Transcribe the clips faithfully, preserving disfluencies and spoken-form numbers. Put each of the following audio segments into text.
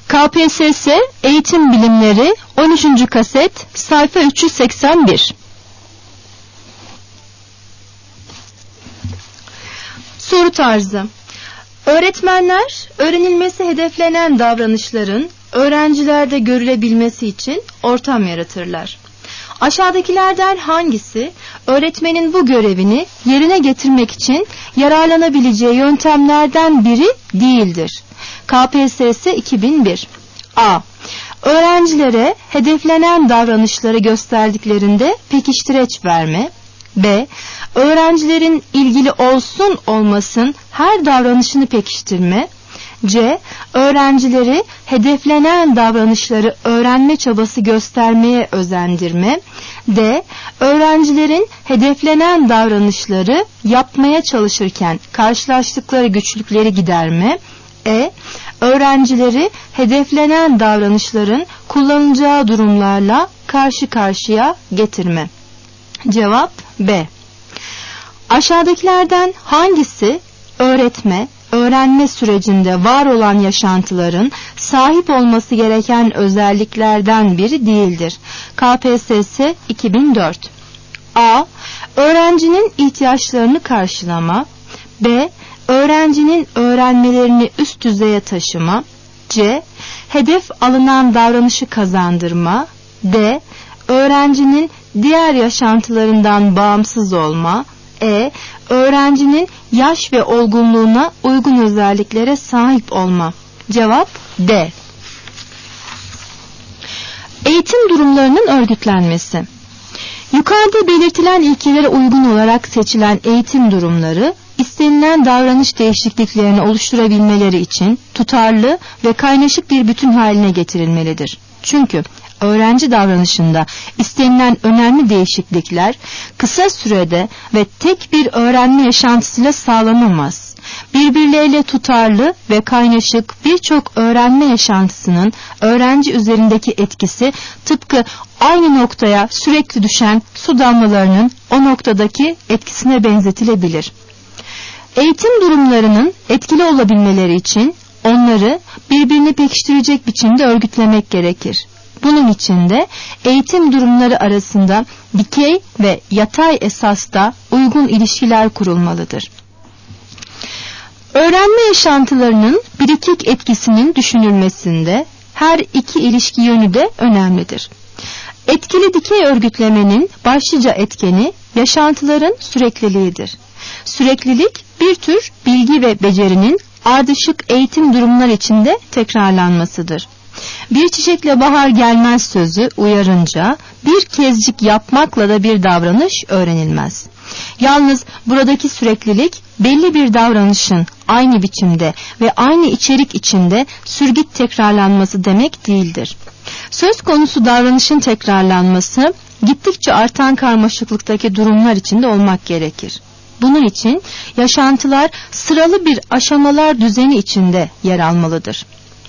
K P S S Eğitim Bilimleri on üçüncü kaset sayfa üç yüz seksen bir. Soru tarzı. Öğretmenler öğrenilmesi hedeflenen davranışların öğrencilerde görülebilmesi için ortam yaratırlar. Aşağıdakilerden hangisi öğretmenin bu görevini yerine getirmek için yararlanabileceği yöntemlerden biri değildir? K P S S iki bin bir. A. Öğrencilere hedeflenen davranışları gösterdiklerinde pekiştireç verme. B. Öğrencilerin ilgili olsun olmasın her davranışını pekiştirme. C. Öğrencileri hedeflenen davranışları öğrenme çabası göstermeye özendirme. D. Öğrencilerin hedeflenen davranışları yapmaya çalışırken karşılaştıkları güçlükleri giderme. E. Öğrencileri hedeflenen davranışların kullanılacağı durumlarla karşı karşıya getirme. Cevap B. Aşağıdakilerden hangisi öğretme, öğrenme sürecinde var olan yaşantıların sahip olması gereken özelliklerden biri değildir? K P S S iki bin dört. A. Öğrencinin ihtiyaçlarını karşılama. B. Öğrencinin öğrenmelerini üst düzeye taşıma. C. Hedef alınan davranışı kazandırma. D. Öğrencinin diğer yaşantılarından bağımsız olma. E. Öğrencinin yaş ve olgunluğuna uygun özelliklere sahip olma. Cevap D. Eğitim durumlarının örgütlenmesi. Yukarıda belirtilen ilkelere uygun olarak seçilen eğitim durumları, istenilen davranış değişikliklerini oluşturabilmeleri için tutarlı ve kaynaşık bir bütün haline getirilmelidir. Çünkü öğrenci davranışında istenilen önemli değişiklikler kısa sürede ve tek bir öğrenme yaşantısıyla sağlanamaz. Birbirleriyle tutarlı ve kaynaşık birçok öğrenme yaşantısının öğrenci üzerindeki etkisi tıpkı aynı noktaya sürekli düşen su damlalarının o noktadaki etkisine benzetilebilir. Eğitim durumlarının etkili olabilmeleri için onları birbirini pekiştirecek biçimde örgütlemek gerekir. Bunun için de eğitim durumları arasında dikey ve yatay esasta uygun ilişkiler kurulmalıdır. Öğrenme yaşantılarının birikik etkisinin düşünülmesinde her iki ilişki yönü de önemlidir. Etkili dikey örgütlemenin başlıca etkeni yaşantıların sürekliliğidir. Süreklilik bir tür bilgi ve becerinin ardışık eğitim durumlar içinde tekrarlanmasıdır. Bir çiçekle bahar gelmez sözü uyarınca bir kezcik yapmakla da bir davranış öğrenilmez. Yalnız buradaki süreklilik belli bir davranışın aynı biçimde ve aynı içerik içinde sürgit tekrarlanması demek değildir. Söz konusu davranışın tekrarlanması gittikçe artan karmaşıklıktaki durumlar içinde olmak gerekir. Bunun için yaşantılar sıralı bir aşamalar düzeni içinde yer almalıdır.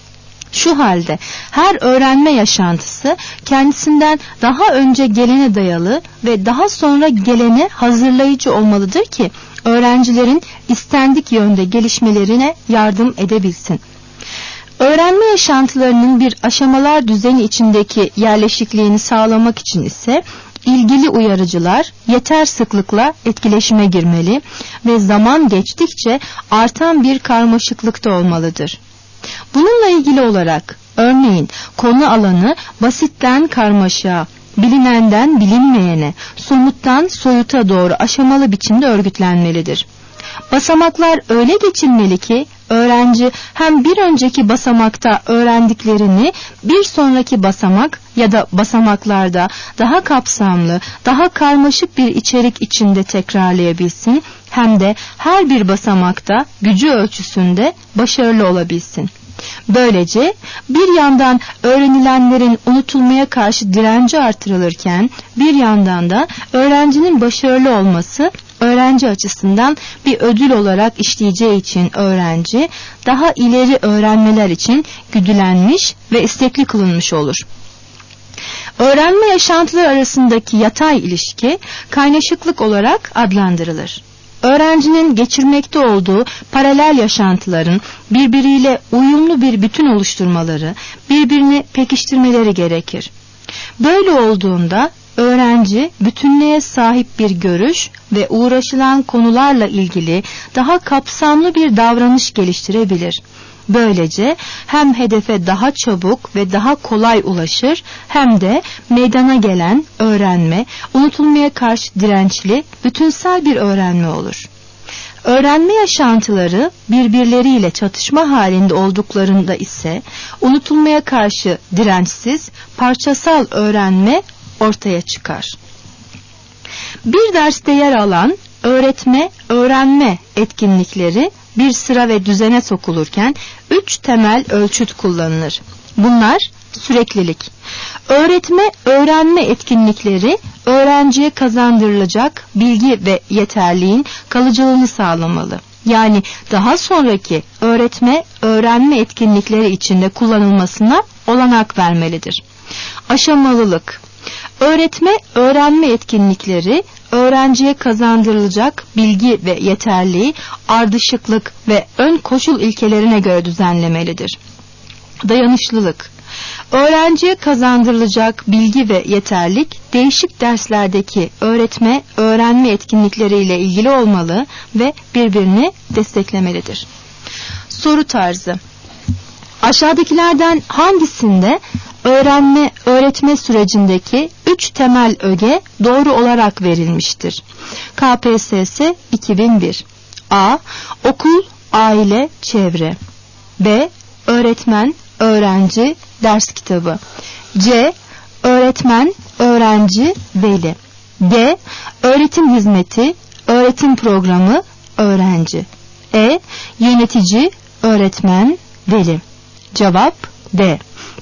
Şu halde her öğrenme yaşantısı kendisinden daha önce gelene dayalı ve daha sonra gelene hazırlayıcı olmalıdır ki öğrencilerin istendik yönde gelişmelerine yardım edebilsin. Öğrenme yaşantılarının bir aşamalar düzeni içindeki yerleşikliğini sağlamak için ise ilgili uyarıcılar yeter sıklıkla etkileşime girmeli ve zaman geçtikçe artan bir karmaşıklıkta olmalıdır. Bununla ilgili olarak örneğin konu alanı basitten karmaşığa, bilinenden bilinmeyene, somuttan soyuta doğru aşamalı biçimde örgütlenmelidir. Basamaklar öyle geçilmeli ki öğrenci hem bir önceki basamakta öğrendiklerini bir sonraki basamak ya da basamaklarda daha kapsamlı, daha karmaşık bir içerik içinde tekrarlayabilsin, hem de her bir basamakta gücü ölçüsünde başarılı olabilsin. Böylece bir yandan öğrenilenlerin unutulmaya karşı direnci artırılırken bir yandan da öğrencinin başarılı olması öğrenci açısından bir ödül olarak işleyeceği için öğrenci daha ileri öğrenmeler için güdülenmiş ve istekli kılınmış olur. Öğrenme yaşantıları arasındaki yatay ilişki kaynaşıklık olarak adlandırılır. öğrencinin geçirmekte olduğu paralel yaşantıların birbiriyle uyumlu bir bütün oluşturmaları, birbirini pekiştirmeleri gerekir. Böyle olduğunda öğrenci bütünlüğe sahip bir görüş ve uğraşılan konularla ilgili daha kapsamlı bir davranış geliştirebilir. Böylece hem hedefe daha çabuk ve daha kolay ulaşır, hem de meydana gelen öğrenme unutulmaya karşı dirençli, bütünsel bir öğrenme olur. Öğrenme yaşantıları birbirleriyle çatışma halinde olduklarında ise unutulmaya karşı dirençsiz, parçasal öğrenme ortaya çıkar. Bir derste yer alan öğretme, öğrenme etkinlikleri bir sıra ve düzene sokulurken üç temel ölçüt kullanılır. Bunlar süreklilik. Öğretme, öğrenme etkinlikleri öğrenciye kazandırılacak bilgi ve yeterliğin kalıcılığını sağlamalı. Yani daha sonraki öğretme, öğrenme etkinlikleri içinde kullanılmasına olanak vermelidir. Aşamalılık. Öğretme, öğrenme etkinlikleri öğrenciye kazandırılacak bilgi ve yeterliği ardışıklık ve ön koşul ilkelerine göre düzenlemelidir. Dayanışlılık. Öğrenciye kazandırılacak bilgi ve yeterlik değişik derslerdeki öğretme, öğrenme etkinlikleriyle ilgili olmalı ve birbirini desteklemelidir. Soru tarzı. Aşağıdakilerden hangisinde öğrenme, öğretme sürecindeki üç temel öge doğru olarak verilmiştir? K P S S iki bin bir. A. Okul, aile, çevre. B. Öğretmen, öğrenci, ders kitabı. C. Öğretmen, öğrenci, veli. D. Öğretim hizmeti, öğretim programı, öğrenci. E. Yönetici, öğretmen, veli. Cevap D.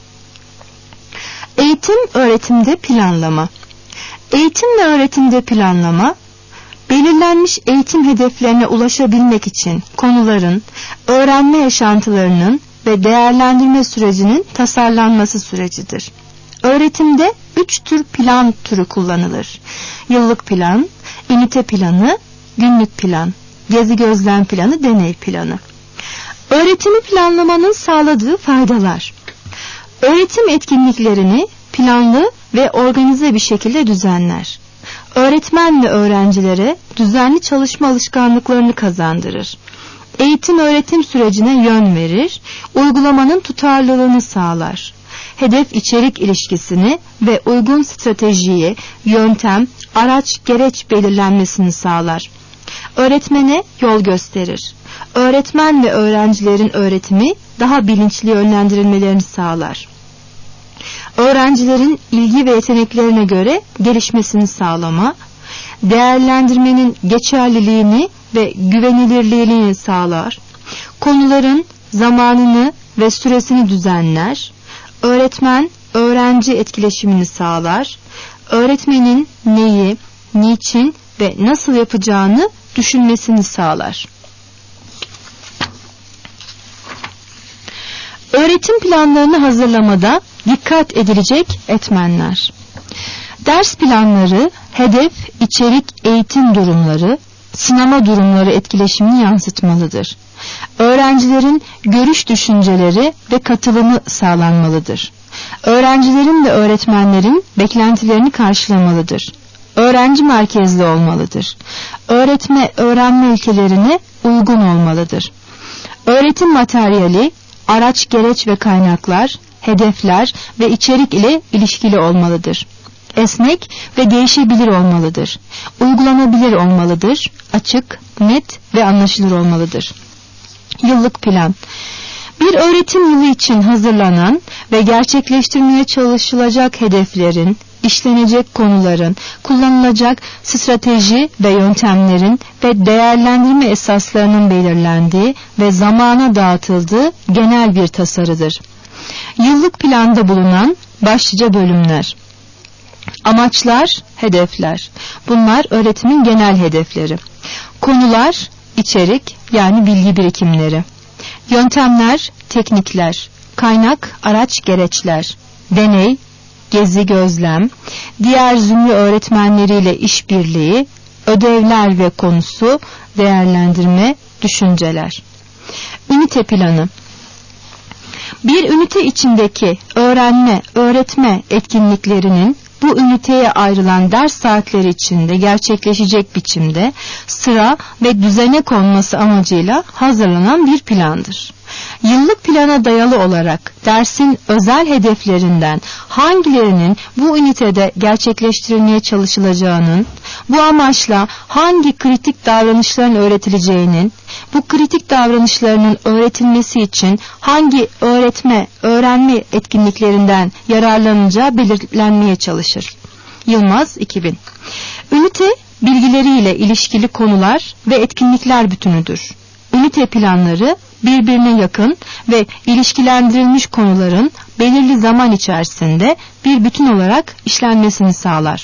Eğitim öğretimde planlama. Eğitim ve öğretimde planlama, belirlenmiş eğitim hedeflerine ulaşabilmek için konuların, öğrenme yaşantılarının ve değerlendirme sürecinin tasarlanması sürecidir. Öğretimde üç tür plan türü kullanılır. Yıllık plan, ünite planı, günlük plan, gezi gözlem planı, deney planı. Öğretimi planlamanın sağladığı faydalar. Öğretim etkinliklerini planlı ve organize bir şekilde düzenler. Öğretmen ve öğrencilere düzenli çalışma alışkanlıklarını kazandırır. Eğitim öğretim sürecine yön verir, uygulamanın tutarlılığını sağlar. Hedef içerik ilişkisini ve uygun stratejiyi, yöntem, araç, gereç belirlenmesini sağlar. Öğretmene yol gösterir. Öğretmen ve öğrencilerin öğretimi daha bilinçli yönlendirilmelerini sağlar. Öğrencilerin ilgi ve yeteneklerine göre gelişmesini sağlama, değerlendirmenin geçerliliğini ve güvenilirliğini sağlar. Konuların zamanını ve süresini düzenler. Öğretmen, öğrenci etkileşimini sağlar. Öğretmenin neyi, niçin ve nasıl yapacağını düşünmesini sağlar. Öğretim planlarını hazırlamada dikkat edilecek etmenler. Ders planları, hedef, içerik, eğitim durumları, sınama durumları etkileşimini yansıtmalıdır. Öğrencilerin görüş, düşünceleri ve katılımı sağlanmalıdır. Öğrencilerin ve öğretmenlerin beklentilerini karşılamalıdır. Öğrenci merkezli olmalıdır. Öğretme, öğrenme ilkelerine uygun olmalıdır. Öğretim materyali, araç, gereç ve kaynaklar, hedefler ve içerik ile ilişkili olmalıdır. Esnek ve değişebilir olmalıdır. Uygulanabilir olmalıdır. Açık, net ve anlaşılır olmalıdır. Yıllık plan. Bir öğretim yılı için hazırlanan ve gerçekleştirmeye çalışılacak hedeflerin, işlenecek konuların, kullanılacak strateji ve yöntemlerin ve değerlendirme esaslarının belirlendiği ve zamana dağıtıldığı genel bir tasarıdır. Yıllık planda bulunan başlıca bölümler. Amaçlar, hedefler. Bunlar öğretimin genel hedefleri. Konular, içerik yani bilgi birikimleri. Yöntemler, teknikler. Kaynak, araç, gereçler. Deney, gezi gözlem. Diğer zümre öğretmenleriyle işbirliği. ödevler ve konusu, değerlendirme, düşünceler. Ünite planı. Bir ünite içindeki öğrenme, öğretme etkinliklerinin bu üniteye ayrılan ders saatleri içinde gerçekleşecek biçimde sıra ve düzene konması amacıyla hazırlanan bir plandır. Yıllık plana dayalı olarak dersin özel hedeflerinden hangilerinin bu ünitede gerçekleştirilmeye çalışılacağının, bu amaçla hangi kritik davranışların öğretileceğinin, bu kritik davranışlarının öğretilmesi için hangi öğretme, öğrenme etkinliklerinden yararlanacağı belirlenmeye çalışır. Yılmaz iki bin. Ünite bilgileriyle ilişkili konular ve etkinlikler bütünüdür. Ünite planları birbirine yakın ve ilişkilendirilmiş konuların belirli zaman içerisinde bir bütün olarak işlenmesini sağlar.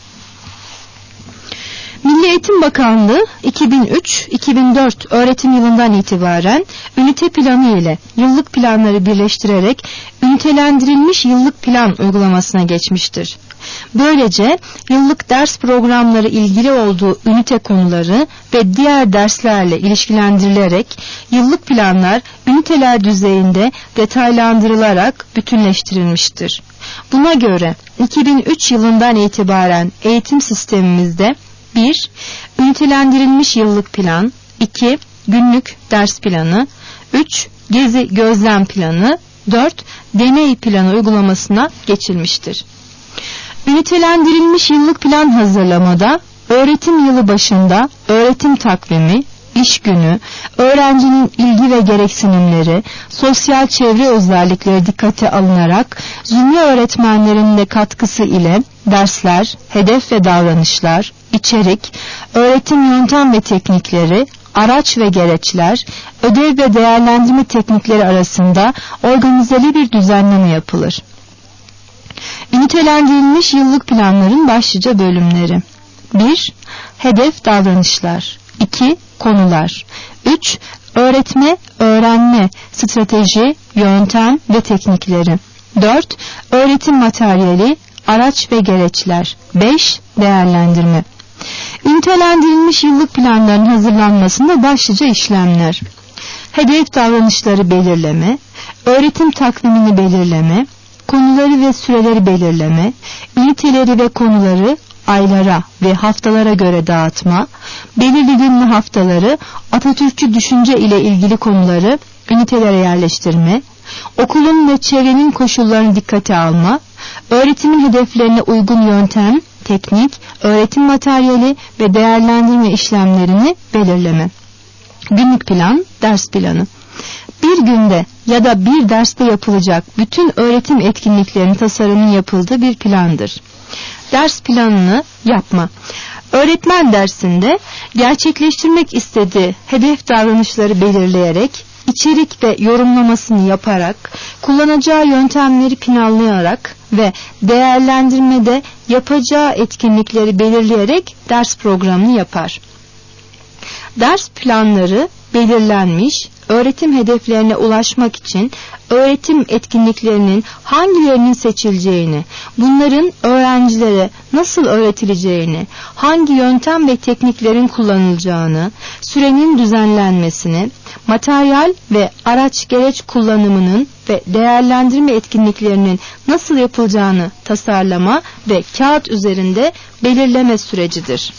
Milli Eğitim Bakanlığı iki bin üç iki bin dört öğretim yılından itibaren ünite planı ile yıllık planları birleştirerek ünitelendirilmiş yıllık plan uygulamasına geçmiştir. Böylece yıllık ders programları ilgili olduğu ünite konuları ve diğer derslerle ilişkilendirilerek yıllık planlar üniteler düzeyinde detaylandırılarak bütünleştirilmiştir. Buna göre iki bin üç yılından itibaren eğitim sistemimizde bir Ünitelendirilmiş yıllık plan, iki Günlük ders planı, üç Gezi gözlem planı, dört Deney planı uygulamasına geçilmiştir. Ünitelendirilmiş yıllık plan hazırlamada öğretim yılı başında öğretim takvimi, iş günü, öğrencinin ilgi ve gereksinimleri, sosyal çevre özellikleri dikkate alınarak zümre öğretmenlerin de katkısı ile dersler, hedef ve davranışlar, içerik, öğretim yöntem ve teknikleri, araç ve gereçler, ödev ve değerlendirme teknikleri arasında organizeli bir düzenleme yapılır. Ünitelendirilmiş yıllık planların başlıca bölümleri: bir Hedef davranışlar, iki Konular, üç Öğretme, öğrenme, strateji, yöntem ve teknikleri, dört Öğretim materyali, araç ve gereçler, beş Değerlendirme. Ünitelendirilmiş yıllık planların hazırlanmasında başlıca işlemler: hedef davranışları belirleme, öğretim takvimini belirleme, konuları ve süreleri belirleme, üniteleri ve konuları aylara ve haftalara göre dağıtma, belirli günlü haftaları, Atatürkçü düşünce ile ilgili konuları ünitelere yerleştirme, okulun ve çevrenin koşullarını dikkate alma, öğretimin hedeflerine uygun yöntem, teknik, öğretim materyali ve değerlendirme işlemlerini belirleme. Günlük plan, ders planı. Bir günde ya da bir derste yapılacak bütün öğretim etkinliklerinin tasarımının yapıldığı bir plandır. Ders planını yapma. Öğretmen dersinde gerçekleştirmek istediği hedef davranışları belirleyerek, içerik ve yorumlamasını yaparak, kullanacağı yöntemleri planlayarak ve değerlendirmede yapacağı etkinlikleri belirleyerek ders programını yapar. Ders planları belirlenmiş, öğretim hedeflerine ulaşmak için öğretim etkinliklerinin hangilerinin seçileceğini, bunların öğrencilere nasıl öğretileceğini, hangi yöntem ve tekniklerin kullanılacağını, sürenin düzenlenmesini, materyal ve araç gereç kullanımının ve değerlendirme etkinliklerinin nasıl yapılacağını tasarlama ve kağıt üzerinde belirleme sürecidir.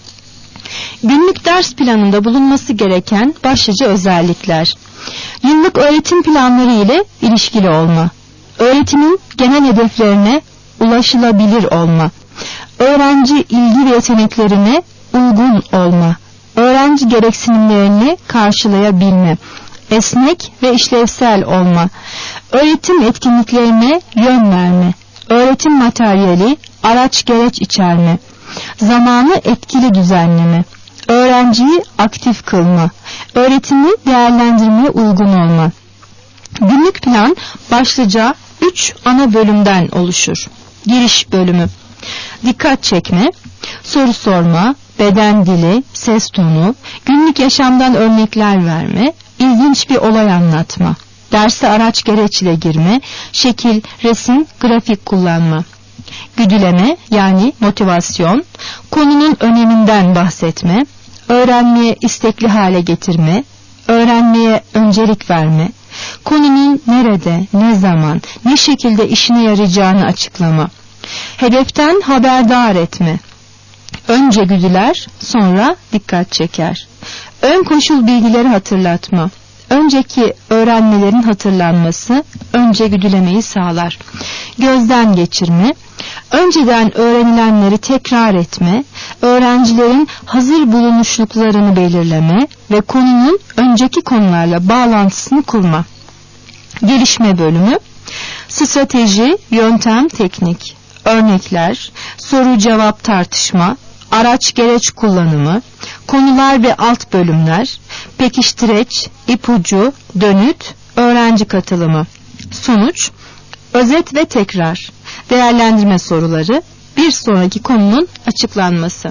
Günlük ders planında bulunması gereken başlıca özellikler: yıllık öğretim planları ile ilişkili olma, öğretimin genel hedeflerine ulaşılabilir olma, öğrenci ilgi ve yeteneklerine uygun olma, öğrenci gereksinimlerini karşılayabilme, esnek ve işlevsel olma, öğretim etkinliklerine yön verme, öğretim materyali, araç gereç içerme, zamanı etkili düzenleme, öğrenciyi aktif kılma, öğretimi değerlendirmeye uygun olma. Günlük plan başlıca üç ana bölümden oluşur. Giriş bölümü: dikkat çekme, soru sorma, beden dili, ses tonu, günlük yaşamdan örnekler verme, ilginç bir olay anlatma, derse araç gereç ile girme, şekil, resim, grafik kullanma. Güdüleme yani motivasyon, konunun öneminden bahsetme, öğrenmeye istekli hale getirme, öğrenmeye öncelik verme, konunun nerede, ne zaman, ne şekilde işine yarayacağını açıklama, hedeften haberdar etme. Önce güdüler, sonra dikkat çeker. Ön koşul bilgileri hatırlatma. Önceki öğrenmelerin hatırlanması önce güdülemeyi sağlar. Gözden geçirme, önceden öğrenilenleri tekrar etme, öğrencilerin hazır bulunuşluklarını belirleme ve konunun önceki konularla bağlantısını kurma. Gelişme bölümü, strateji, yöntem, teknik, örnekler, soru cevap tartışma, araç gereç kullanımı, konular ve alt bölümler, pekiştireç, ipucu, dönüt, öğrenci katılımı. Sonuç, özet ve tekrar, değerlendirme soruları, bir sonraki konunun açıklanması.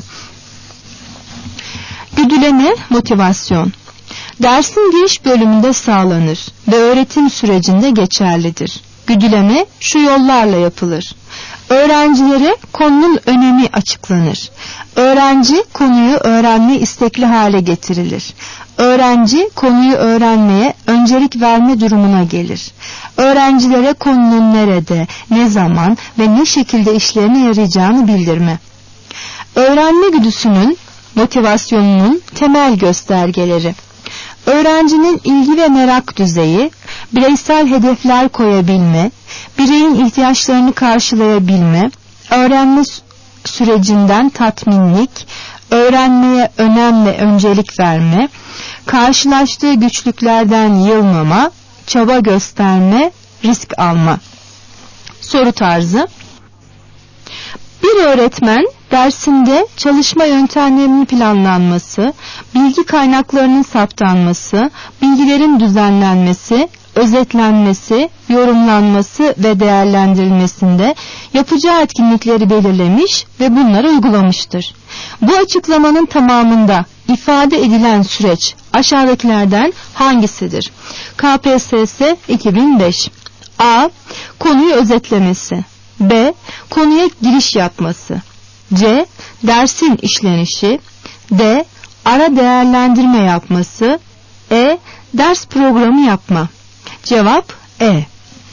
Güdüleme, motivasyon. Dersin giriş bölümünde sağlanır ve öğretim sürecinde geçerlidir. Güdüleme şu yollarla yapılır. Öğrencilere konunun önemi açıklanır. Öğrenci konuyu öğrenme istekli hale getirilir. Öğrenci konuyu öğrenmeye öncelik verme durumuna gelir. Öğrencilere konunun nerede, ne zaman ve ne şekilde işlerine yarayacağını bildirme. Öğrenme güdüsünün, motivasyonunun temel göstergeleri. Öğrencinin ilgi ve merak düzeyi, bireysel hedefler koyabilme, bireyin ihtiyaçlarını karşılayabilme, öğrenme sürecinden tatminlik, öğrenmeye önem ve öncelik verme, karşılaştığı güçlüklerden yılmama, çaba gösterme, risk alma. Soru tarzı. Bir öğretmen dersinde çalışma yöntemlerinin planlanması, bilgi kaynaklarının saptanması, bilgilerin düzenlenmesi, özetlenmesi, yorumlanması ve değerlendirilmesinde yapacağı etkinlikleri belirlemiş ve bunları uygulamıştır. Bu açıklamanın tamamında ifade edilen süreç aşağıdakilerden hangisidir? K P S S iki bin beş. A. Konuyu özetlemesi. B. Konuya giriş yapması. C. Dersin işlenişi. D. Ara değerlendirme yapması. E. Ders programı yapma. Cevap E.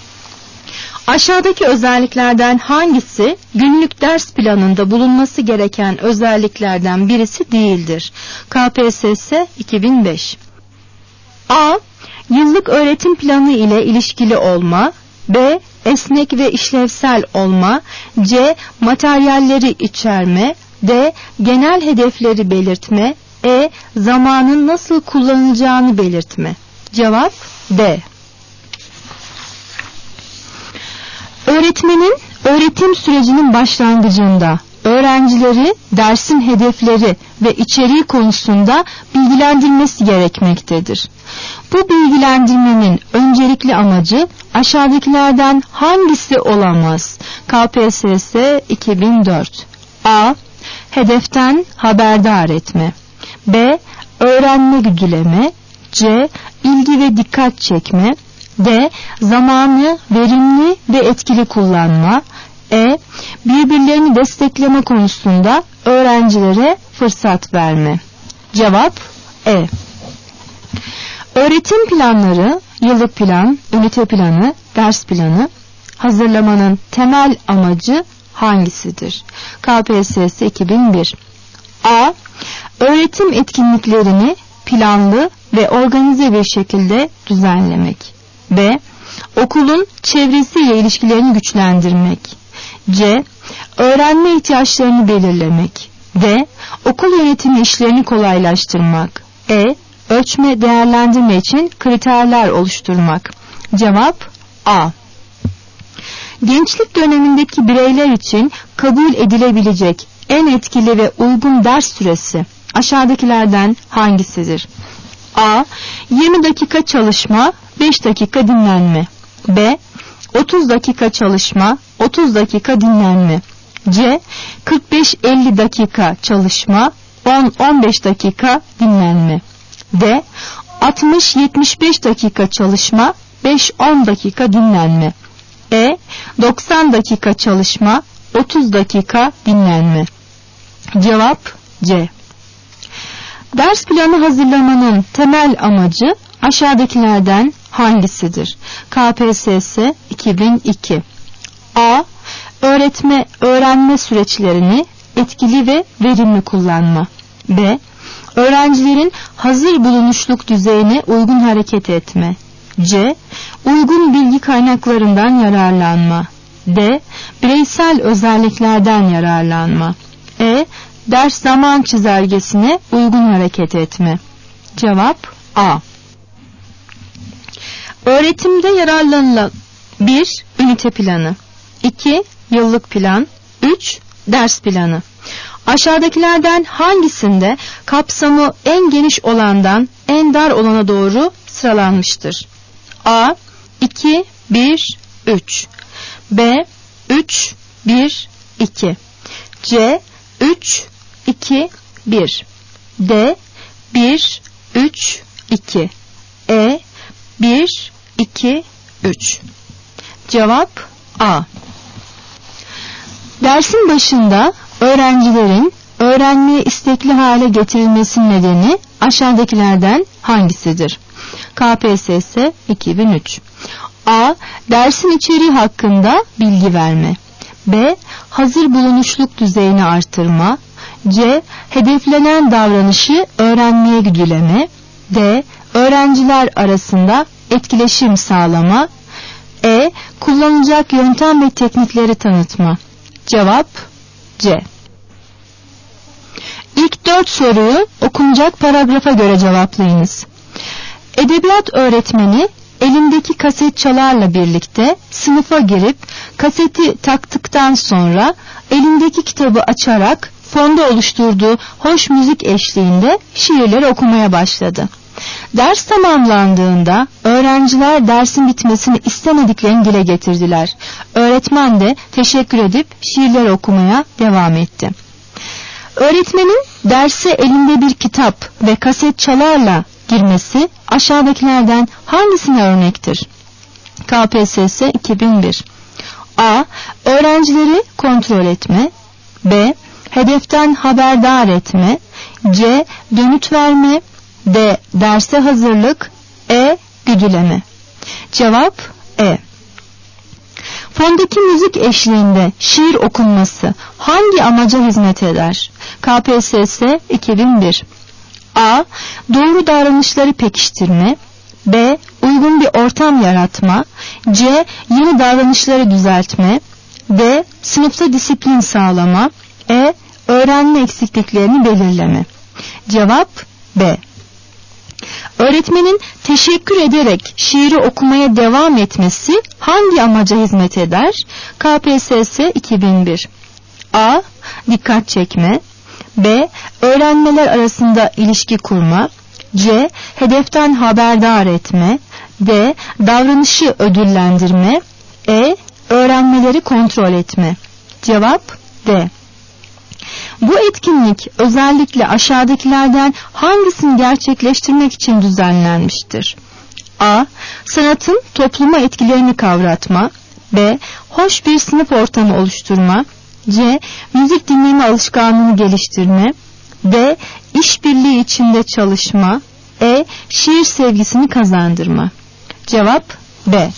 Aşağıdaki özelliklerden hangisi günlük ders planında bulunması gereken özelliklerden birisi değildir? K P S S iki bin beş. A. Yıllık öğretim planı ile ilişkili olma. B. Esnek ve işlevsel olma. C. Materyalleri içerme. D. Genel hedefleri belirtme. E. Zamanın nasıl kullanılacağını belirtme. Cevap D. Öğretmenin öğretim sürecinin başlangıcında öğrencileri dersin hedefleri ve içeriği konusunda bilgilendirmesi gerekmektedir. Bu bilgilendirmenin öncelikli amacı aşağıdakilerden hangisi olamaz? K P S S iki bin dört. A. Hedeften haberdar etme. B. Öğrenme güdüleme. C. İlgi ve dikkat çekme. D. Zamanı verimli ve etkili kullanma. E. Birbirlerini destekleme konusunda öğrencilere fırsat verme. Cevap E. Öğretim planları, yıllık plan, ünite planı, ders planı hazırlamanın temel amacı hangisidir? K P S S iki bin bir. A. Öğretim etkinliklerini planlı ve organize bir şekilde düzenlemek. B. Okulun çevresiyle ilişkilerini güçlendirmek. C. Öğrenme ihtiyaçlarını belirlemek. D. Okul yönetimi işlerini kolaylaştırmak. E. Ölçme, değerlendirme için kriterler oluşturmak. Cevap A. Gençlik dönemindeki bireyler için kabul edilebilecek en etkili ve uygun ders süresi aşağıdakilerden hangisidir? A. yirmi dakika çalışma, beş dakika dinlenme. B. otuz dakika çalışma, otuz dakika dinlenme. C. kırk beş elli dakika çalışma, on on beş dakika dinlenme. D. altmış yetmiş beş dakika çalışma, beş on dakika dinlenme. E. doksan dakika çalışma, otuz dakika dinlenme. Cevap C. Ders planı hazırlamanın temel amacı aşağıdakilerden hangisidir? K P S S iki bin iki. A. Öğretme, öğrenme süreçlerini etkili ve verimli kullanma. B. Öğrencilerin hazır bulunuşluk düzeyine uygun hareket etme. C. Uygun bilgi kaynaklarından yararlanma. D. Bireysel özelliklerden yararlanma. E. Ders zaman çizelgesine uygun hareket etme. Cevap A. Öğretimde yararlanılan bir Ünite planı, iki Yıllık plan, üç Ders planı. Aşağıdakilerden hangisinde kapsamı en geniş olandan en dar olana doğru sıralanmıştır? A. iki, bir, üç. B. üç, bir, iki. C. üç, iki, bir. D. bir, üç, iki. E. bir, iki, üç. Cevap A. Dersin başında öğrencilerin öğrenmeye istekli hale getirilmesinin nedeni aşağıdakilerden hangisidir? K P S S iki bin üç. A. Dersin içeriği hakkında bilgi verme. B. Hazır bulunuşluk düzeyini artırma. C. Hedeflenen davranışı öğrenmeye güdüleme. D. Öğrenciler arasında etkileşim sağlama. E. Kullanılacak yöntem ve teknikleri tanıtma. Cevap C. İlk dört soruyu okunacak paragrafa göre cevaplayınız. Edebiyat öğretmeni elindeki kaset çalarla birlikte sınıfa girip kaseti taktıktan sonra elindeki kitabı açarak fonda oluşturduğu hoş müzik eşliğinde şiirleri okumaya başladı. Ders tamamlandığında öğrenciler dersin bitmesini istemediklerini dile getirdiler. Öğretmen de teşekkür edip şiirleri okumaya devam etti. Öğretmenin derse elinde bir kitap ve kaset çalarla girmesi aşağıdakilerden hangisine örnektir? K P S S iki bin bir. A. Öğrencileri kontrol etme. B. Hedeften haberdar etme. C. Dönüt verme. D. Derse hazırlık. E. Güdüleme. Cevap E. Fondaki müzik eşliğinde şiir okunması hangi amaca hizmet eder? K P S S iki bin bir. A. Doğru davranışları pekiştirme. B. Uygun bir ortam yaratma. C. Yeni davranışları düzeltme. D. Sınıfta disiplin sağlama. E. Öğrenme eksikliklerini belirleme. Cevap B. Öğretmenin teşekkür ederek şiiri okumaya devam etmesi hangi amaca hizmet eder? K P S S iki bin bir. A. Dikkat çekme. B. Öğrenmeler arasında ilişki kurma. C. Hedeften haberdar etme. D. Davranışı ödüllendirme. E. Öğrenmeleri kontrol etme. Cevap D. Bu etkinlik özellikle aşağıdakilerden hangisini gerçekleştirmek için düzenlenmiştir? A. Sanatın topluma etkilerini kavratma. B. Hoş bir sınıf ortamı oluşturma. C. Müzik dinleme alışkanlığını geliştirme. D. İşbirliği içinde çalışma. E. Şiir sevgisini kazandırma. Cevap B.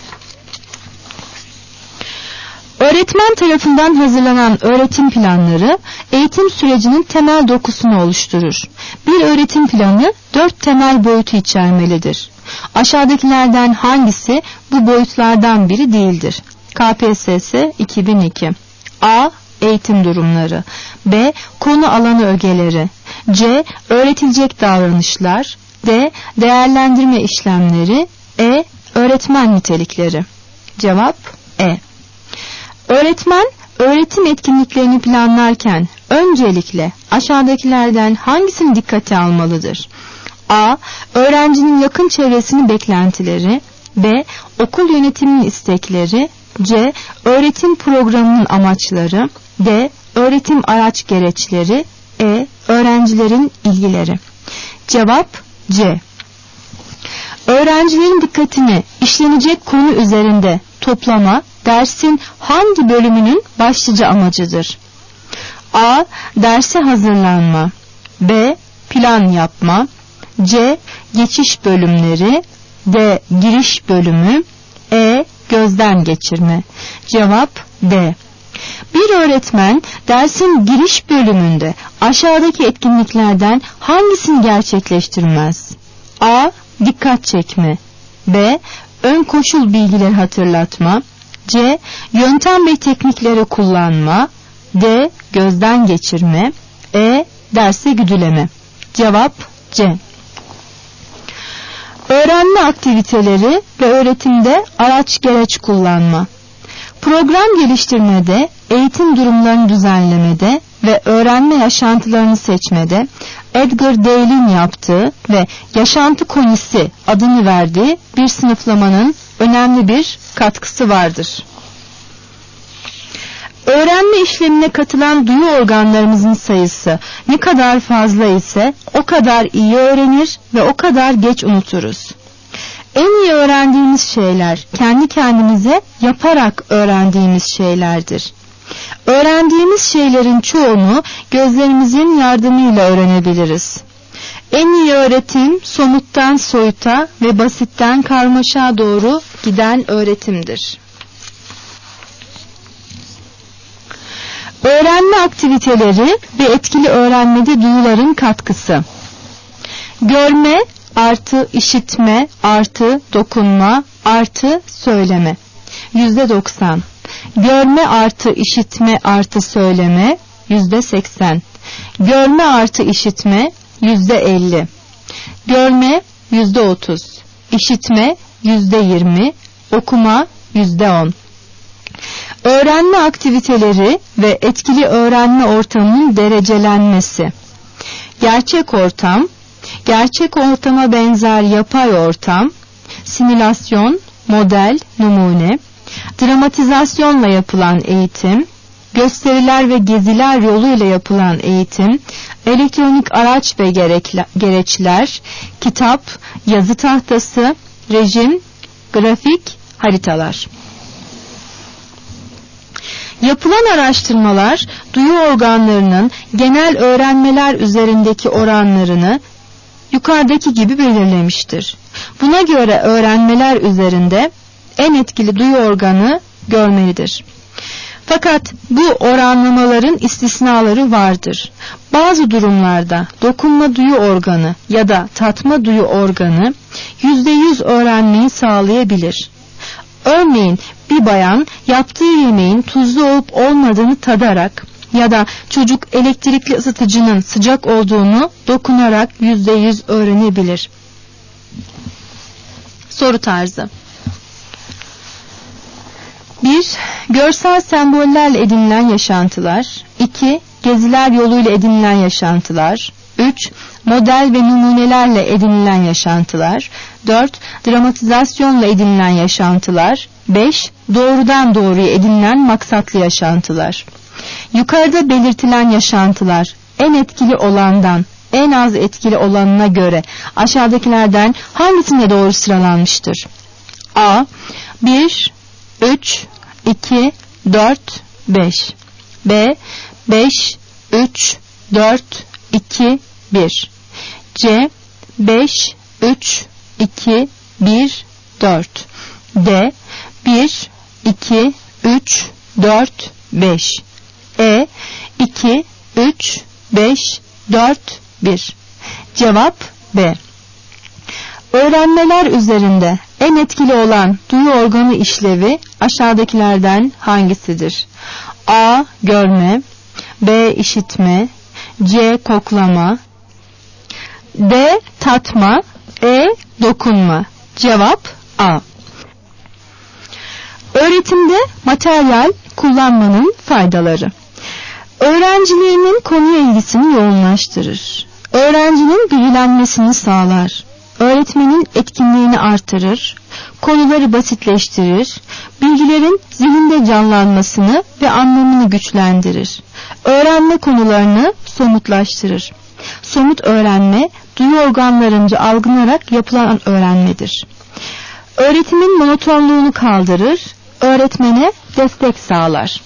Öğretmen tarafından hazırlanan öğretim planları eğitim sürecinin temel dokusunu oluşturur. Bir öğretim planı dört temel boyutu içermelidir. Aşağıdakilerden hangisi bu boyutlardan biri değildir? K P S S iki bin iki. A. Eğitim durumları. B. Konu alanı ögeleri. C. Öğretilecek davranışlar. D. Değerlendirme işlemleri. E. Öğretmen nitelikleri. Cevap E. Öğretmen öğretim etkinliklerini planlarken öncelikle aşağıdakilerden hangisini dikkate almalıdır? A. Öğrencinin yakın çevresinin beklentileri. B. Okul yönetiminin istekleri. C. Öğretim programının amaçları. D. Öğretim araç gereçleri. E. Öğrencilerin ilgileri. Cevap C. Öğrencilerin dikkatini işlenecek konu üzerinde toplama, dersin hangi bölümünün başlıca amacıdır? A. Derse hazırlanma. B. Plan yapma. C. Geçiş bölümleri. D. Giriş bölümü. E. Gözden geçirme. Cevap D. Bir öğretmen dersin giriş bölümünde aşağıdaki etkinliklerden hangisini gerçekleştirmez? A. Dikkat çekme. B. Ön koşul bilgileri hatırlatma. C. Yöntem ve teknikleri kullanma. D. Gözden geçirme. E. Derse güdüleme. Cevap C. Öğrenme aktiviteleri ve öğretimde araç gereç kullanma. Program geliştirmede, eğitim durumlarını düzenlemede ve öğrenme yaşantılarını seçmede Edgar Dale'in yaptığı ve yaşantı konisi adını verdiği bir sınıflamanın önemli bir katkısı vardır. Öğrenme işlemine katılan duyu organlarımızın sayısı ne kadar fazla ise o kadar iyi öğrenir ve o kadar geç unuturuz. En iyi öğrendiğimiz şeyler kendi kendimize yaparak öğrendiğimiz şeylerdir. Öğrendiğimiz şeylerin çoğunu gözlerimizin yardımıyla öğrenebiliriz. En iyi öğretim somuttan soyuta ve basitten karmaşa doğru giden öğretimdir. Öğrenme aktiviteleri ve etkili öğrenmede duyuların katkısı. Görme artı işitme artı dokunma artı söyleme. Yüzde doksan. Görme artı işitme artı söyleme. Yüzde seksen. Görme artı işitme. Yüzde elli. Görme yüzde otuz. İşitme yüzde yirmi. Okuma yüzde on. Öğrenme aktiviteleri ve etkili öğrenme ortamının derecelenmesi. Gerçek ortam, gerçek ortama benzer yapay ortam, simülasyon, model, numune, dramatizasyonla yapılan eğitim, gösteriler ve geziler yoluyla yapılan eğitim, elektronik araç ve gereçler, kitap, yazı tahtası, rejim, grafik, haritalar. Yapılan araştırmalar duyu organlarının genel öğrenmeler üzerindeki oranlarını yukarıdaki gibi belirlemiştir. Buna göre öğrenmeler üzerinde en etkili duyu organı görmelidir. Fakat bu oranlamaların istisnaları vardır. Bazı durumlarda dokunma duyu organı ya da tatma duyu organı yüzde yüz öğrenmeyi sağlayabilir. Örneğin bir bayan yaptığı yemeğin tuzlu olup olmadığını tadarak ya da çocuk elektrikli ısıtıcının sıcak olduğunu dokunarak yüzde yüz öğrenebilir. Soru tarzı. bir. Görsel sembollerle edinilen yaşantılar. iki. Geziler yoluyla edinilen yaşantılar. üç. Model ve numunelerle edinilen yaşantılar. dört. Dramatizasyonla edinilen yaşantılar. beş. Doğrudan doğruya edinilen maksatlı yaşantılar. Yukarıda belirtilen yaşantılar en etkili olandan en az etkili olanına göre aşağıdakilerden hangisinde doğru sıralanmıştır? A. bir, üç, iki, dört, beş. B. beş, üç, dört, iki, bir. C. beş, üç, iki, bir, dört. D. bir, iki, üç, dört, beş. E. iki, üç, beş, dört, bir. Cevap B. Öğrenmeler üzerinde en etkili olan duyu organı işlevi aşağıdakilerden hangisidir? A. Görme. B. İşitme. C. Koklama. D. Tatma. E. Dokunma. Cevap A. Öğretimde materyal kullanmanın faydaları. Öğrencilerinin konuya ilgisini yoğunlaştırır. Öğrencinin bilgilenmesini sağlar. Öğretmenin etkinliğini artırır. Konuları basitleştirir. Bilgilerin zihinde canlanmasını ve anlamını güçlendirir. Öğrenme konularını somutlaştırır. somut öğrenme, duyu organlarınca algılanarak yapılan öğrenmedir. Öğretimin monotonluğunu kaldırır, öğretmene destek sağlar.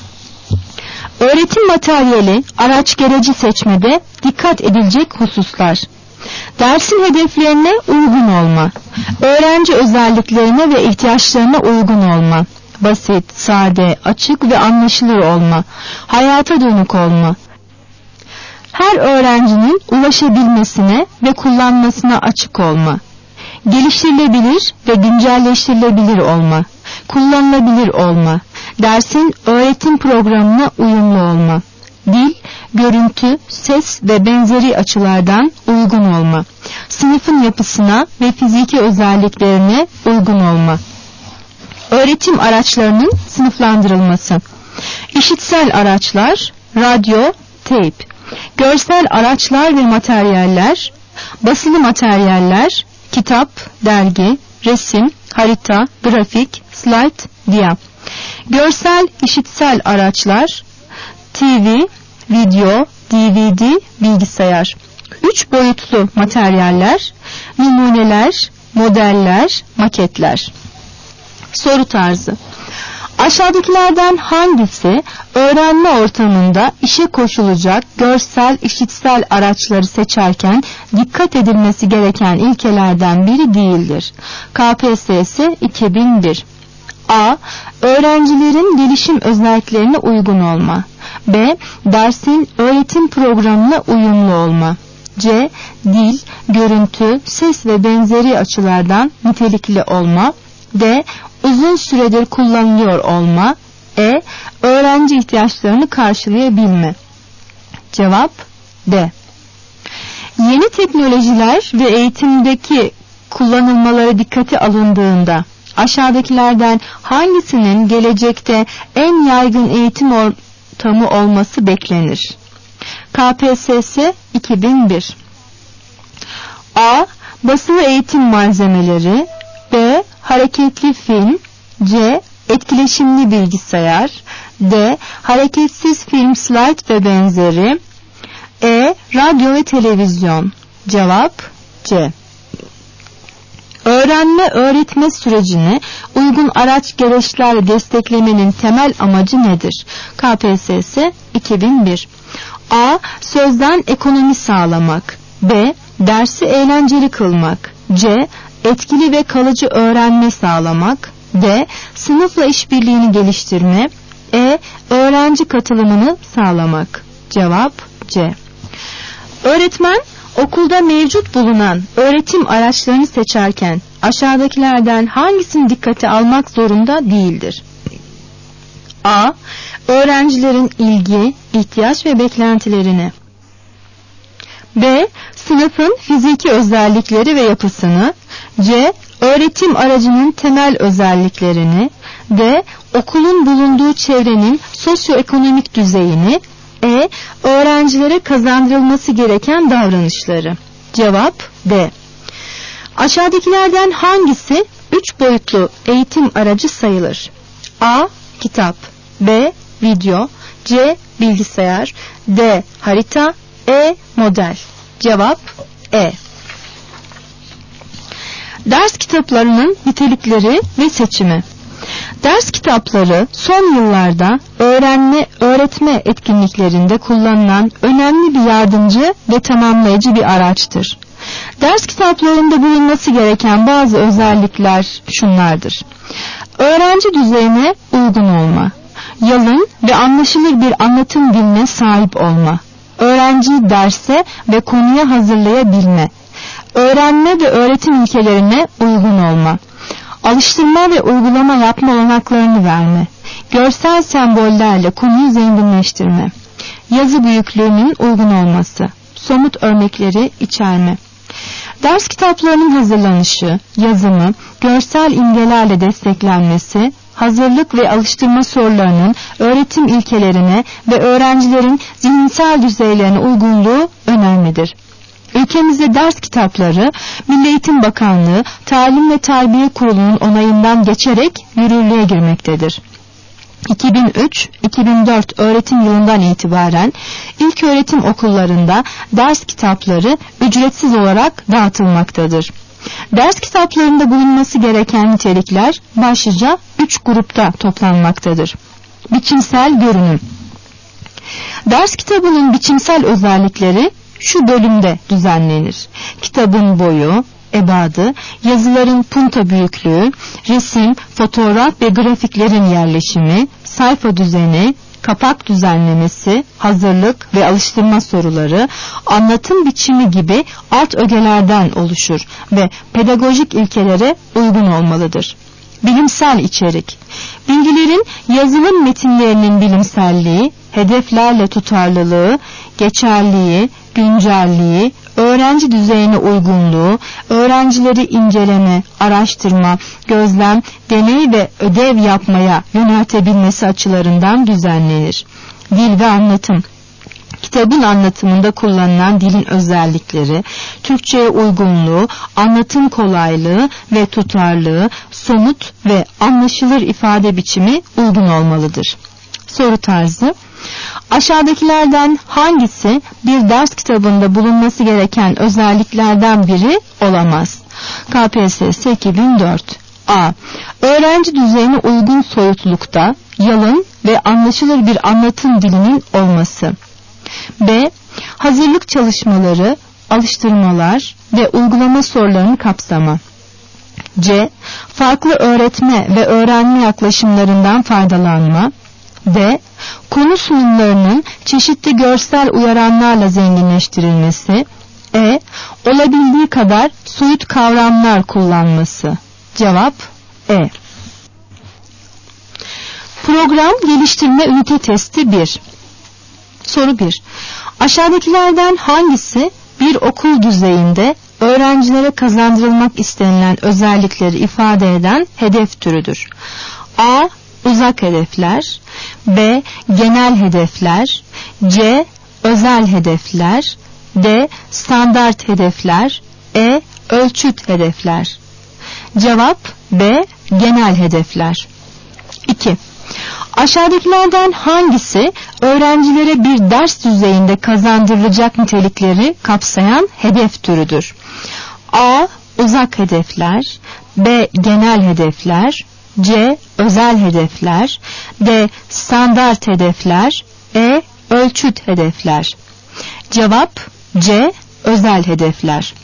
Öğretim materyali, araç gereci seçmede dikkat edilecek hususlar. Dersin hedeflerine uygun olma, öğrenci özelliklerine ve ihtiyaçlarına uygun olma, basit, sade, açık ve anlaşılır olma, hayata dönük olma, her öğrencinin ulaşabilmesine ve kullanmasına açık olma, geliştirilebilir ve güncelleştirilebilir olma, kullanılabilir olma, dersin öğretim programına uyumlu olma, dil, görüntü, ses ve benzeri açılardan uygun olma, sınıfın yapısına ve fiziki özelliklerine uygun olma. Öğretim araçlarının sınıflandırılması. İşitsel araçlar, radyo, teyp, görsel araçlar ve materyaller, basılı materyaller, kitap, dergi, resim, harita, grafik, slide, diya. Görsel işitsel araçlar, T V, video, D V D, bilgisayar. Üç boyutlu materyaller, numuneler, modeller, maketler. Soru tarzı. Aşağıdakilerden hangisi öğrenme ortamında işe koşulacak görsel, işitsel araçları seçerken dikkat edilmesi gereken ilkelerden biri değildir? K P S S iki bin bir. A. Öğrencilerin gelişim özelliklerine uygun olma. B. Dersin öğretim programına uyumlu olma. C. Dil, görüntü, ses ve benzeri açılardan nitelikli olma. D. Uzun süredir kullanılıyor olma. E. Öğrenci ihtiyaçlarını karşılayabilme. Cevap D. Yeni teknolojiler ve eğitimdeki kullanılmaları dikkate alındığında aşağıdakilerden hangisinin gelecekte en yaygın eğitim ortamı olması beklenir? K P S S iki bin bir. A. Basılı eğitim malzemeleri. B. Hareketli film. C. Etkileşimli bilgisayar. D. Hareketsiz film, slide ve benzeri. E. Radyo ve televizyon. Cevap C. Öğrenme öğretme sürecini uygun araç gereçlerle desteklemenin temel amacı nedir? K P S S iki bin bir. A. Sözden ekonomi sağlamak. B. Dersi eğlenceli kılmak. C. Etkili ve kalıcı öğrenme sağlamak. D. Sınıfla işbirliğini geliştirme. E. Öğrenci katılımını sağlamak. Cevap C. Öğretmen okulda mevcut bulunan öğretim araçlarını seçerken aşağıdakilerden hangisini dikkate almak zorunda değildir? A. Öğrencilerin ilgi, ihtiyaç ve beklentilerini. B. Sınıfın fiziki özellikleri ve yapısını. C. Öğretim aracının temel özelliklerini. D. Okulun bulunduğu çevrenin sosyoekonomik düzeyini. E. Öğrencilere kazandırılması gereken davranışları. Cevap D. Aşağıdakilerden hangisi üç boyutlu eğitim aracı sayılır? A. Kitap. B. Video. C. Bilgisayar. D. Harita. E. Model. Cevap E. Ders kitaplarının nitelikleri ve seçimi. Ders kitapları son yıllarda öğrenme, öğretme etkinliklerinde kullanılan önemli bir yardımcı ve tamamlayıcı bir araçtır. Ders kitaplarında bulunması gereken bazı özellikler şunlardır. Öğrenci düzeyine uygun olma, yalın ve anlaşılır bir anlatım diline sahip olma, öğrenciyi derse ve konuya hazırlayabilme, öğrenme ve öğretim ilkelerine uygun olma, alıştırma ve uygulama yapma olanaklarını verme, görsel sembollerle konuyu zenginleştirme, yazı büyüklüğünün uygun olması, somut örnekleri içerme. Ders kitaplarının hazırlanışı, yazımı, görsel imgelerle desteklenmesi, hazırlık ve alıştırma sorularının öğretim ilkelerine ve öğrencilerin zihinsel düzeylerine uygunluğu önemlidir. Ülkemizde ders kitapları Milli Eğitim Bakanlığı Talim ve Terbiye Kurulu'nun onayından geçerek yürürlüğe girmektedir. iki bin üç iki bin dört öğretim yılından itibaren ilköğretim okullarında ders kitapları ücretsiz olarak dağıtılmaktadır. Ders kitaplarında bulunması gereken nitelikler başlıca üç grupta toplanmaktadır. Biçimsel görünüm. Ders kitabının biçimsel özellikleri şu bölümde düzenlenir. Kitabın boyu, ebadı, yazıların punta büyüklüğü, resim, fotoğraf ve grafiklerin yerleşimi, sayfa düzeni, kapak düzenlemesi, hazırlık ve alıştırma soruları, anlatım biçimi gibi alt ögelerden oluşur ve pedagojik ilkelere uygun olmalıdır. Bilimsel içerik. Bilgilerin yazılım metinlerinin bilimselliği, hedeflerle tutarlılığı, geçerliği, güncelliği, öğrenci düzeyine uygunluğu, öğrencileri inceleme, araştırma, gözlem, deney ve ödev yapmaya yöneltebilmesi açılarından düzenlenir. Dil ve anlatım. Kitabın anlatımında kullanılan dilin özellikleri, Türkçe'ye uygunluğu, anlatım kolaylığı ve tutarlığı, somut ve anlaşılır ifade biçimi uygun olmalıdır. Soru tarzı. Aşağıdakilerden hangisi bir ders kitabında bulunması gereken özelliklerden biri olamaz? K P S S iki bin dört. A. Öğrenci düzeyine uygun soyutlukta, yalın ve anlaşılır bir anlatım dilinin olması. B. Hazırlık çalışmaları, alıştırmalar ve uygulama sorularını kapsama. C. Farklı öğretme ve öğrenme yaklaşımlarından faydalanma. D. Konu sunumlarının çeşitli görsel uyaranlarla zenginleştirilmesi. E. Olabildiği kadar soyut kavramlar kullanması. Cevap E. Program geliştirme ünite testi bir. Soru bir. Aşağıdakilerden hangisi bir okul düzeyinde öğrencilere kazandırılmak istenilen özellikleri ifade eden hedef türüdür? A. Uzak hedefler. B. Genel hedefler. C. Özel hedefler. D. Standart hedefler. E. Ölçüt hedefler. Cevap B. Genel hedefler. iki. Aşağıdakilerden hangisi öğrencilere bir ders düzeyinde kazandırılacak nitelikleri kapsayan hedef türüdür? A. Uzak hedefler. B. Genel hedefler. C. Özel hedefler. D. Standart hedefler. E. Ölçüt hedefler. Cevap C. Özel hedefler.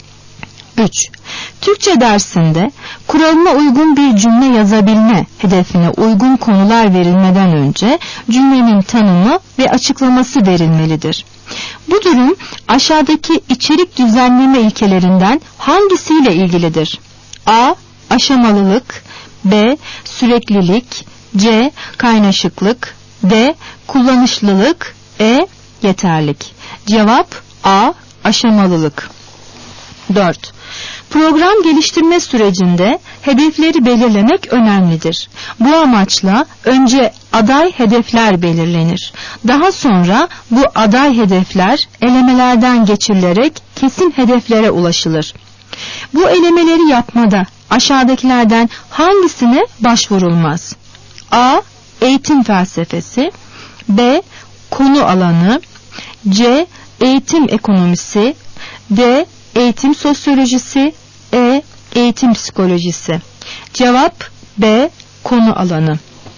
üç. Türkçe dersinde kuralına uygun bir cümle yazabilme hedefine uygun konular verilmeden önce cümlenin tanımı ve açıklaması verilmelidir. Bu durum aşağıdaki içerik düzenleme ilkelerinden hangisiyle ilgilidir? A. Aşamalılık. B. Süreklilik. C. Kaynaşıklık. D. Kullanışlılık. E. Yeterlik. Cevap A. Aşamalılık. dört. Program geliştirme sürecinde hedefleri belirlemek önemlidir. Bu amaçla önce aday hedefler belirlenir. Daha sonra bu aday hedefler elemelerden geçirilerek kesin hedeflere ulaşılır. Bu elemeleri yapmada aşağıdakilerden hangisine başvurulmaz? A. Eğitim felsefesi. B. Konu alanı. C. Eğitim ekonomisi. D. Eğitim sosyolojisi. E. Eğitim psikolojisi. Cevap B. Konu alanı.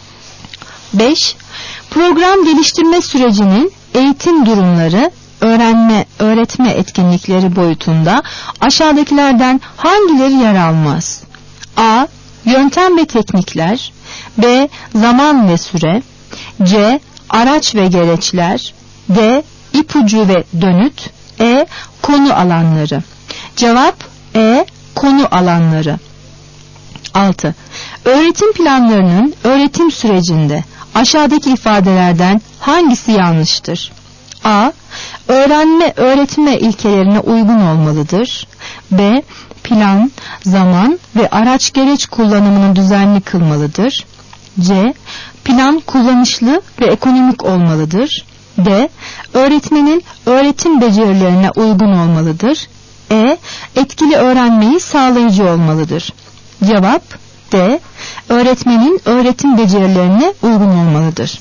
beş. Program geliştirme sürecinin eğitim durumları, öğrenme, öğretme etkinlikleri boyutunda aşağıdakilerden hangileri yer almaz? A. Yöntem ve teknikler. B. Zaman ve süre. C. Araç ve gereçler. D. İpucu ve dönüt. E. Konu alanları. Cevap E. Konu alanları. altı. Öğretim planlarının öğretim sürecinde aşağıdaki ifadelerden hangisi yanlıştır? A. Öğrenme öğretme ilkelerine uygun olmalıdır. B. Plan, zaman ve araç gereç kullanımını düzenli kılmalıdır. C. Plan kullanışlı ve ekonomik olmalıdır. D. Öğretmenin öğretim becerilerine uygun olmalıdır. E. Etkili öğrenmeyi sağlayıcı olmalıdır. Cevap D. öğretmenin öğretim becerilerine uygun olmalıdır.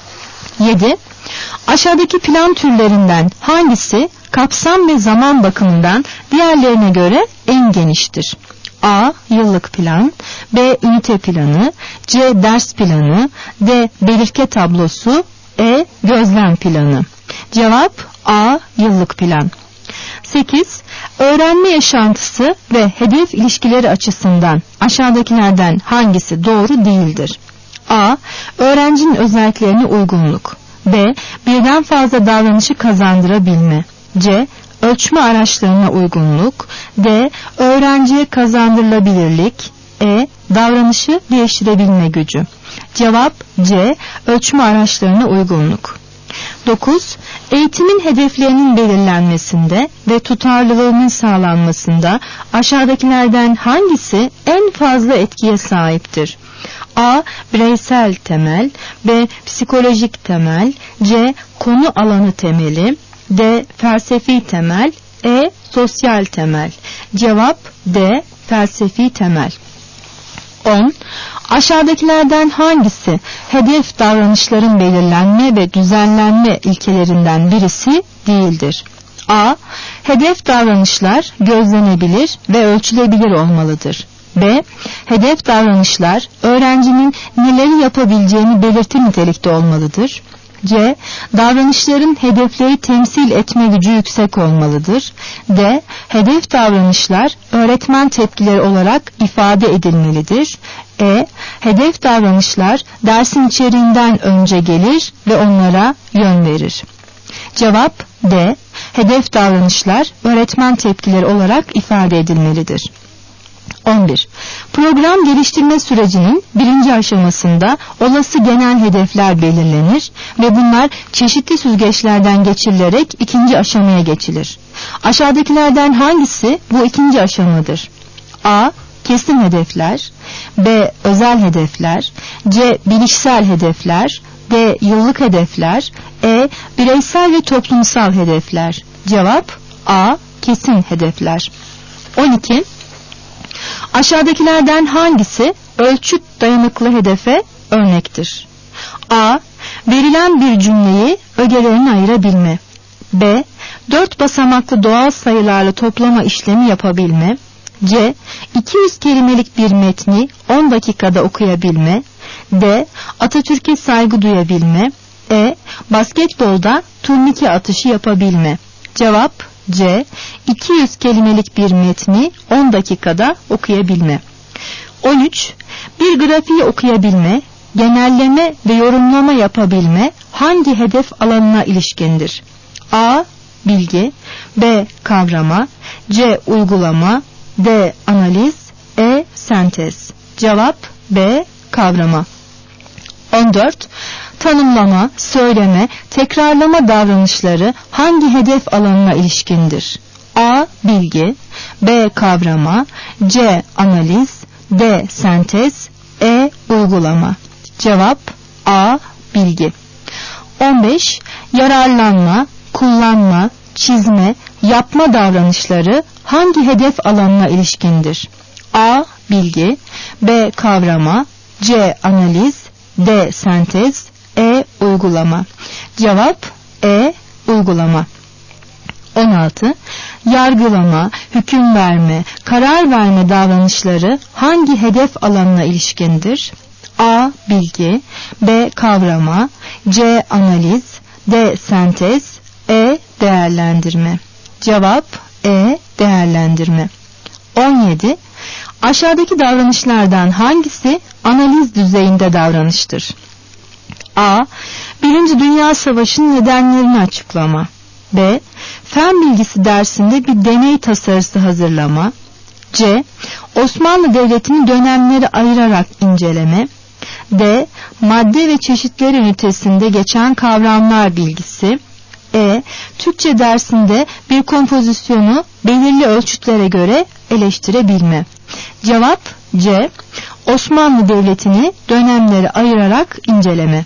yedi. Aşağıdaki plan türlerinden hangisi kapsam ve zaman bakımından diğerlerine göre en geniştir? A. Yıllık plan, B. Ünite planı, C. Ders planı, D. Belirke tablosu, E. Gözlem planı. Cevap A. Yıllık plan. sekiz. Öğrenme yaşantısı ve hedef ilişkileri açısından aşağıdakilerden hangisi doğru değildir? A. Öğrencinin özelliklerine uygunluk, B. Birden fazla davranışı kazandırabilme, C. Ölçme araçlarına uygunluk, D. Öğrenciye kazandırılabilirlik, E. Davranışı değiştirebilme gücü. Cevap C. Ölçme araçlarına uygunluk. dokuz. Eğitimin hedeflerinin belirlenmesinde ve tutarlılığının sağlanmasında aşağıdakilerden hangisi en fazla etkiye sahiptir? A. Bireysel temel, B. Psikolojik temel, C. Konu alanı temeli, D. Felsefi temel, E. Sosyal temel. Cevap D. Felsefi temel. on. Aşağıdakilerden hangisi hedef davranışların belirlenme ve düzenlenme ilkelerinden birisi değildir? A. Hedef davranışlar gözlenebilir ve ölçülebilir olmalıdır. B. Hedef davranışlar öğrencinin neleri yapabileceğini belirtir nitelikte olmalıdır. C. Davranışların hedefleri temsil etme gücü yüksek olmalıdır. D. Hedef davranışlar öğretmen tepkileri olarak ifade edilmelidir. E. Hedef davranışlar dersin içeriğinden önce gelir ve onlara yön verir. Cevap D. Hedef davranışlar öğretmen tepkileri olarak ifade edilmelidir. on bir. Program geliştirme sürecinin birinci aşamasında olası genel hedefler belirlenir ve bunlar çeşitli süzgeçlerden geçirilerek ikinci aşamaya geçilir. Aşağıdakilerden hangisi bu ikinci aşamadır? A. Kesin hedefler, B. Özel hedefler, C. Bilişsel hedefler, D. Yıllık hedefler, E. Bireysel ve toplumsal hedefler. Cevap A. Kesin hedefler. on iki. Aşağıdakilerden hangisi ölçüt dayanıklı hedefe örnektir? A. Verilen bir cümleyi ögelerine ayırabilme, B. Dört basamaklı doğal sayılarla toplama işlemi yapabilme, C. iki yüz kelimelik bir metni on dakikada okuyabilme, D. Atatürk'e saygı duyabilme, E. Basketbolda turnike atışı yapabilme. Cevap C. iki yüz kelimelik bir metni on dakikada okuyabilme. on üç. Bir grafiği okuyabilme, genelleme ve yorumlama yapabilme hangi hedef alanına ilişkindir? A. Bilgi, B. Kavrama, C. Uygulama, D. Analiz, E. Sentez. Cevap B. Kavrama. on dört. Tanımlama, söyleme, tekrarlama davranışları hangi hedef alanına ilişkindir? A. Bilgi, B. Kavrama, C. Analiz, D. Sentez, E. Uygulama. Cevap A. Bilgi. on beş. Yararlanma, kullanma, çizme, yapma davranışları hangi hedef alanına ilişkindir? A. Bilgi, B. Kavrama, C. Analiz, D. Sentez, E. Uygulama. Cevap E. Uygulama. on altı. Yargılama, hüküm verme, karar verme davranışları hangi hedef alanına ilişkindir? A. Bilgi, B. Kavrama, C. Analiz, D. Sentez, E. Değerlendirme. Cevap E. Değerlendirme. on yedi. Aşağıdaki davranışlardan hangisi analiz düzeyinde davranıştır? A. Birinci Dünya Savaşı'nın nedenlerini açıklama, B. Fen bilgisi dersinde bir deney tasarısı hazırlama, C. Osmanlı Devleti'ni dönemleri ayırarak inceleme, D. Madde ve çeşitleri ünitesinde geçen kavramlar bilgisi, E. Türkçe dersinde bir kompozisyonu belirli ölçütlere göre eleştirebilme. Cevap C. Osmanlı Devleti'ni dönemleri ayırarak inceleme.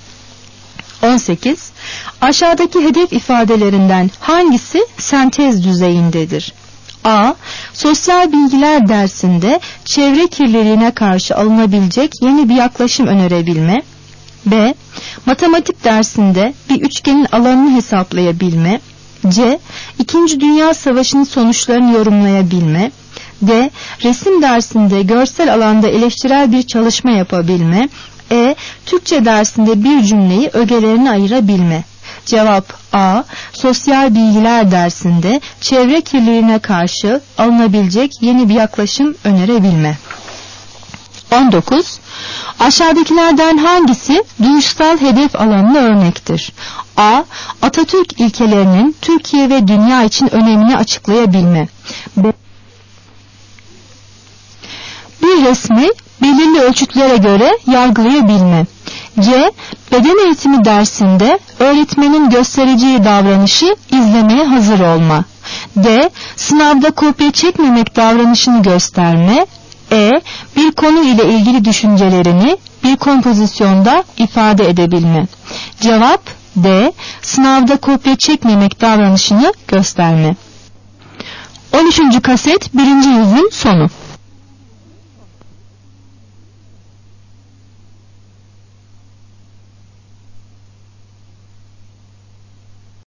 on sekiz. Aşağıdaki hedef ifadelerinden hangisi sentez düzeyindedir? A. Sosyal bilgiler dersinde çevre kirliliğine karşı alınabilecek yeni bir yaklaşım önerebilme. B. Matematik dersinde bir üçgenin alanını hesaplayabilme. C. İkinci Dünya Savaşı'nın sonuçlarını yorumlayabilme. D. Resim dersinde görsel alanda eleştirel bir çalışma yapabilme. E. Türkçe dersinde bir cümleyi ögelerine ayırabilme. Cevap A. Sosyal bilgiler dersinde çevre kirliliğine karşı alınabilecek yeni bir yaklaşım önerebilme. on dokuz. Aşağıdakilerden hangisi duyuşsal hedef alanına örnektir? A. Atatürk ilkelerinin Türkiye ve dünya için önemini açıklayabilme. B. Bir resmi belirli ölçütlere göre yargılayabilme. C. Beden eğitimi dersinde öğretmenin göstereceği davranışı izlemeye hazır olma. D. Sınavda kopya çekmemek davranışını gösterme. E. Bir konu ile ilgili düşüncelerini bir kompozisyonda ifade edebilme. Cevap D. Sınavda kopya çekmemek davranışını gösterme. on üçüncü kaset birinci yüzün sonu.